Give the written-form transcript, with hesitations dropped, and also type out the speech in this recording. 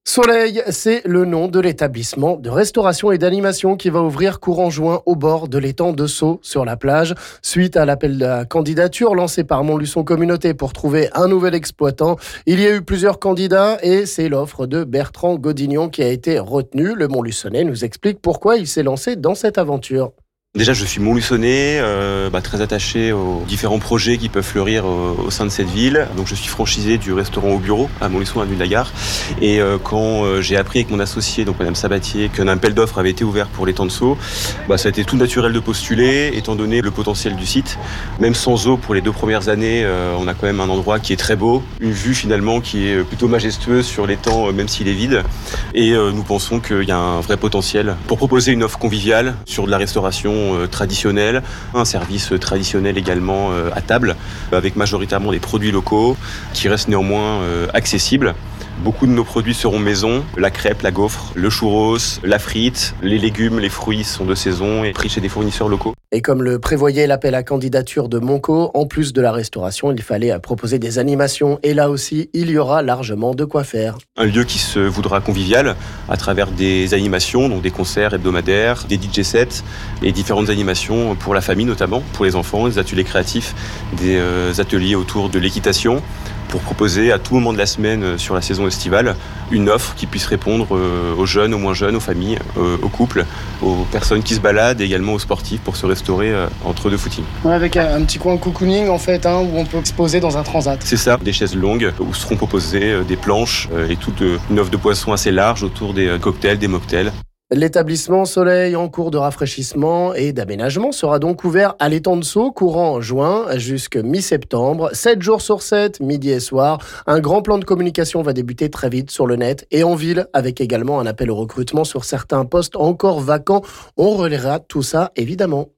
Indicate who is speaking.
Speaker 1: Soleil, c'est le nom de l'établissement de restauration et d'animation qui va ouvrir courant juin au bord de l'étang de Sceaux sur la plage. Suite à l'appel à candidature lancé par Montluçon Communauté pour trouver un nouvel exploitant, il y a eu plusieurs candidats et c'est l'offre de Bertrand Godignon qui a été retenue. Le Montluçonnais nous explique pourquoi il s'est lancé dans cette aventure.
Speaker 2: Déjà, je suis Montluçonnais, très attaché aux différents projets qui peuvent fleurir au sein de cette ville. Donc, je suis franchisé du restaurant au bureau à Montluçon, avenue de la Gare. Et quand j'ai appris avec mon associé, donc Madame Sabatier, qu'un appel d'offres avait été ouvert pour l'étang de Sceaux, ça a été tout naturel de postuler, étant donné le potentiel du site. Même sans eau, pour les 2 premières années, on a quand même un endroit qui est très beau, une vue finalement qui est plutôt majestueuse sur l'étang, même s'il est vide. Et nous pensons qu'il y a un vrai potentiel pour proposer une offre conviviale sur de la restauration traditionnel, un service traditionnel également à table, avec majoritairement des produits locaux qui restent néanmoins accessibles. Beaucoup de nos produits seront maison, la crêpe, la gaufre, le churros, la frite, les légumes, les fruits sont de saison et pris chez des fournisseurs locaux.
Speaker 1: Et comme le prévoyait l'appel à candidature de Monco, en plus de la restauration, il fallait proposer des animations. Et là aussi, il y aura largement de quoi faire.
Speaker 2: Un lieu qui se voudra convivial à travers des animations, donc des concerts hebdomadaires, des DJ sets et différentes animations pour la famille notamment, pour les enfants, des ateliers créatifs, des ateliers autour de l'équitation, pour proposer à tout moment de la semaine sur la saison estivale une offre qui puisse répondre aux jeunes, aux moins jeunes, aux familles, aux couples, aux personnes qui se baladent et également aux sportifs pour se restaurer entre deux footings.
Speaker 3: Ouais, avec un petit coin cocooning en fait, où on peut se poser dans un transat.
Speaker 2: C'est ça, des chaises longues où seront proposées des planches et toute une offre de poissons assez large autour des cocktails, des mocktails.
Speaker 1: L'établissement Soleil en cours de rafraîchissement et d'aménagement sera donc ouvert à l'étang de Sceaux courant juin jusqu'à mi-septembre, 7 jours sur 7, midi et soir. Un grand plan de communication va débuter très vite sur le net et en ville avec également un appel au recrutement sur certains postes encore vacants. On relaiera tout ça évidemment.